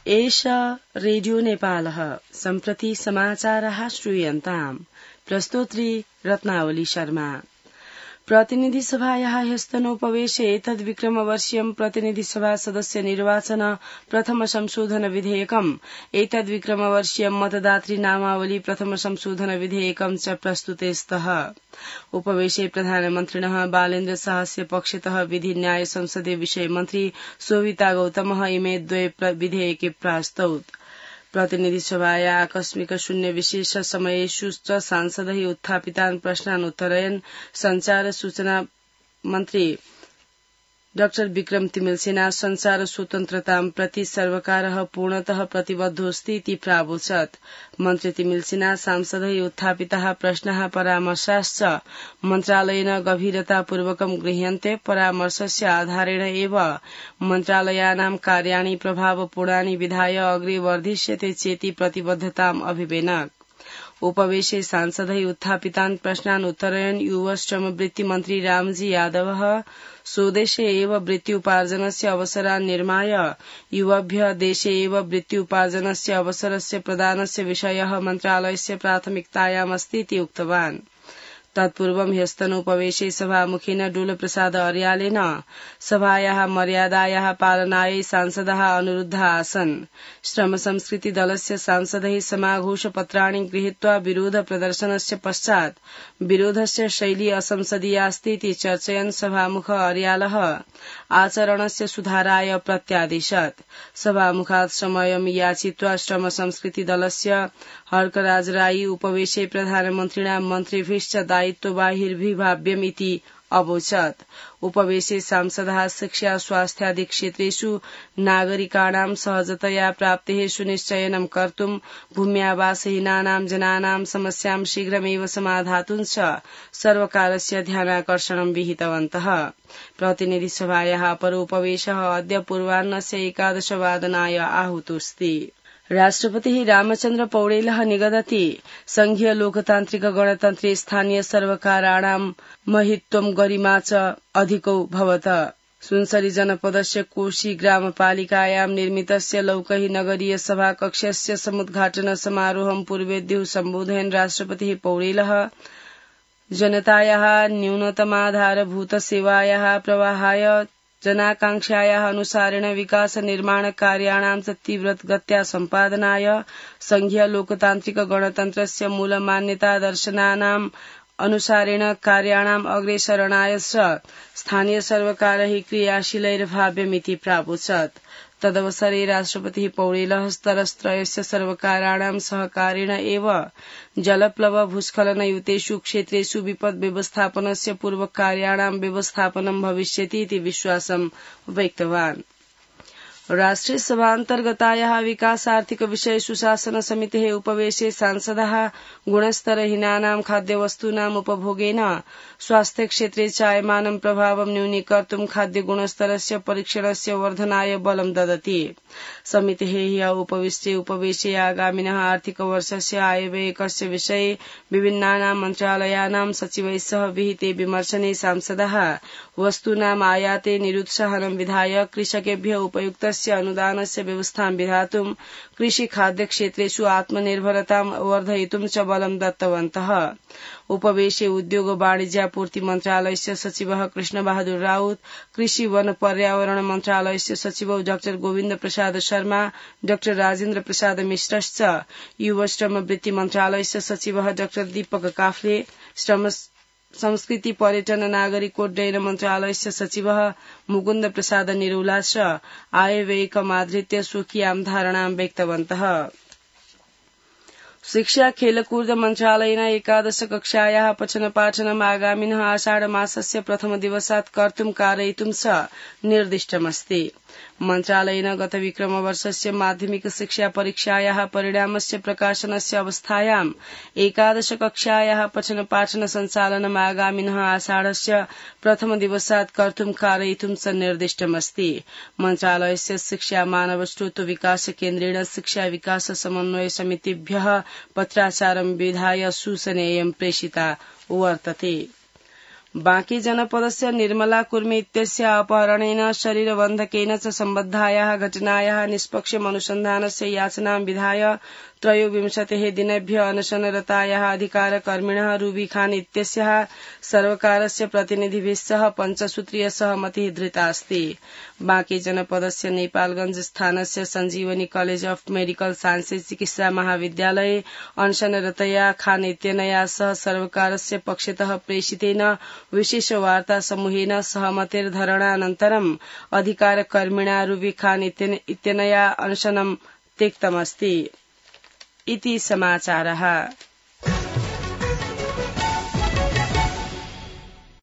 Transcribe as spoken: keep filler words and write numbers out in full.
एष रेडियो नेपालः सम्प्रति समाचारः श्रूयन्ताम् प्रस्तोत्री रत्नावली शर्मा। प्रतिनिधि सभायाः ह्यस्तनोपवेशे एतद्विक्रमवर्षीयं प्रतिनिधि सभा सदस्य निर्वाचन प्रथम संशोधन विधेयकम् एतद्विक्रमवर्षीयं मतदातृ नामावली प्रथम संशोधन विधेयकं च प्रस्तुते स्तः। उपवेशे प्रधानमन्त्रिणः बालेन्द्र शाहस्य पक्षतः विधि न्याय संसदीय विषय मन्त्री शोभिता गौतमः इमे द्वे विधेयके प्रास्तौत्। प्रतिनिधि सभाया आकस्मिक शून्य विशेष समयेषु च सांसदैः उत्थापितान् प्रश्नान् उत्तरयन् संचार सूचना मन्त्री डाक्टर विक्रम तिमिलसिना संचार स्वतन्त्रतां प्रति सर्वकारः पूर्णतः प्रतिबद्धोऽस्ति इति प्रावोचत्। मन्त्री तिमिलसिना सांसदैः उत्थापिताः प्रश्नाः परामर्शाश्च मन्त्रालयेन गभीरतापूर्वकं गृह्यन्ते। परामर्शस्य आधारेण एव मन्त्रालयानां कार्याणि प्रभावपूर्णानि विधाय अग्रे वर्धिष्यते चेति प्रतिबद्धताम् अभिवेनक। उपवेशे सांसदैः उत्थापितान् प्रश्नान् उत्तरयन् युव श्रम वृत्ति मन्त्री रामजी यादवः स्वदेशे एव वृत्त्युपार्जनस्य अवसरान् निर्माय युवभ्यः देशे एव वृत्त्युपार्जनस्य अवसरस्य प्रदानस्य विषयः मन्त्रालयस्य प्राथमिकतायामस्ति इति उक्तवान्। तत्पूर्वं ह्यस्तनोपवेशे सभामुखेन डोलप्रसाद अर्यालेन सभायाः मर्यादायाः पालनायै सांसदाः अनुरुद्धाः आसन्। श्रम संस्कृति दलस्य सांसदैः समाघोषपत्राणि गृहीत्वा विरोध प्रदर्शनस्य पश्चात् विरोधस्य शैली असंसदीयास्ति इति चर्चयन् सभामुख अर्यालः आचरणस्य सुधाराय प्रत्यादिशत्। सभामुखात् समयं याचित्वा श्रम संस्कृति दलस्य हर्कराज राई उपवेशे प्रधानमन्त्रिणा मन्त्रिभिश्च दायित्वबाहिर्भिभाव्यम् इति अवोचत्। उपवेशे सांसदाः शिक्षा स्वास्थ्यादि क्षेत्रेषु नागरिकाणां सहजतया प्राप्तेः सुनिश्चयनं कर्तुं भूम्यावासहीनानां जनानां समस्यां शीघ्रमेव समाधातुं च सर्वकारस्य ध्यानाकर्षणं विहितवन्तः। प्रतिनिधि सभायाः अपरोपवेशः अद्य पूर्वाह्नस्य एकादशवादनाय आहूतोऽस्ति। राष्ट्रपतिः रामचन्द्र पौडेलः निगदति संघीय लोकतान्त्रिक गणतन्त्रे स्थानीय सर्वकाराणां महित्वं गरिमा च अधिकौ भवत। सुनसरी जनपदस्य कोशी ग्रामपालिकायां निर्मितस्य लौकही नगरीय सभाकक्षस्य समुद्घाटन समारोहं पूर्वेद्युः सम्बोधयन् राष्ट्रपतिः पौडेलः जनतायाः न्यूनतमाधारभूतसेवायाः प्रवाहाय जनाकांक्षायाः अनुसारेण विकास निर्माण कार्याणां च तीव्रगत्या सम्पादनाय संघीय लोकतान्त्रिक गणतन्त्रस्य मूलमान्यतादर्शनानाम् अनुसारेण कार्याणाम् अग्रेसरणाय च स्थानीय सर्वकारैः क्रियाशीलैर्भाव्यमिति प्रावोचत्। तदवसरे राष्ट्रपतिः पौडेलः स्तरत्रयस्य सर्वकाराणां सहकारेण एव जलप्लव भूस्खलनयुतेषु क्षेत्रेषु विपद् व्यवस्थापनस्य पूर्वकार्याणां व्यवस्थापनं भविष्यति इति विश्वासं व्यक्तवान्। राष्ट्रिय सभान्तर्गतायाः विकासार्थिक विषय सुशासन समितेः उपवेशे सांसदाः गुणस्तरहीनानां खाद्यवस्तूनाम् उपभोगेन स्वास्थ्यक्षेत्रे चायमानं प्रभावं न्यूनीकर्तुं खाद्यगुणस्तरस्य परीक्षणस्य वर्धनाय बलं ददति। समितेः ह्यः उपविष्टे उपवेशे आगामिनः आर्थिकवर्षस्य आयव्ययकस्य विषये विभिन्नानां मन्त्रालयानां सचिवैः सह विहिते विमर्शने सांसदाः वस्तूनाम् आयाते निरुत्साहनं विधाय कृषकेभ्यः उपयुक्त अनुदानस्य व्यवस्थां विधातुं कृषि खाद्य क्षेत्रेषु आत्मनिर्भरतां वर्धयितुं च बलं दत्तवन्तः। उपवेशे उद्योग वाणिज्यापूर्ति मन्त्रालयस्य सचिवः कृष्णबहादुर राउत, कृषि वन पर्यावरण मन्त्रालयस्य सचिवौ डाक्टर गोविन्द प्रसाद शर्मा, डाक्टर राजेन्द्र प्रसाद मिश्रश्च, युव श्रम वृत्ति मन्त्रालयस्य सचिवः डाक्टर दीपक काफ्ले, श्रम संस्कृति पर्यटन नागरिकोड्डयन मन्त्रालयस्य सचिवः मुकुन्द प्रसाद निरौला च आयव्ययकमाधृत्य स्वकीयां धारणां व्यक्तवन्तः। शिक्षा खेलकूद मन्त्रालयेन एकादश कक्षायाः पठन पाठनम् आगामिनः आषाढ मासस्य प्रथम दिवसात् कर्तुं कारयितुं च निर्दिष्टमस्ति। मन्त्रालयेन गत विक्रमवर्षस्य माध्यमिक शिक्षा परीक्षायाः परिणामस्य प्रकाशनस्य अवस्थायाम् एकादश कक्षायाः पठन पाठन सञ्चालनम् आगामिनः आषाढस्य प्रथम दिवसात् कर्तुं कारयितुं च निर्दिष्टमस्ति। मन्त्रालयस्य शिक्षा मानव स्रोत विकास केन्द्रेण शिक्षा विकास समन्वय समितिभ्यः पत्राचारं विधाय सूचनेयं प्रेषिता वर्तते। बांकी जनपदस्य निर्मला कुर्मी इत्यस्य अपहरणेन शरीरबन्धकेन च सम्बद्धायाः घटनायाः निष्पक्षम् अनुसन्धानस्य याचनां विधाय त्रयोविंशतिः दिनेभ्यः अनशनरतायाः अधिकारकर्मिणः रूबी खान इत्यस्याः सर्वकारस्य प्रतिनिधिभिः सह पञ्चसूत्रीय सहमतिः धृता अस्ति। बांकी जनपदस्य नेपालगंज स्थानस्य Sanjeevani college of medical sciences चिकित्सा महाविद्यालये अनशनरतया खान इत्यनया सह सर्वकारस्य पक्षतः प्रेषितेन विशेष वार्ता समूहेन सहमतिर्धरणानन्तरम् अधिकारकर्मिणा रूबी खान इत्यनया अनशनं त्यक्तमस्ति इति समाचारः।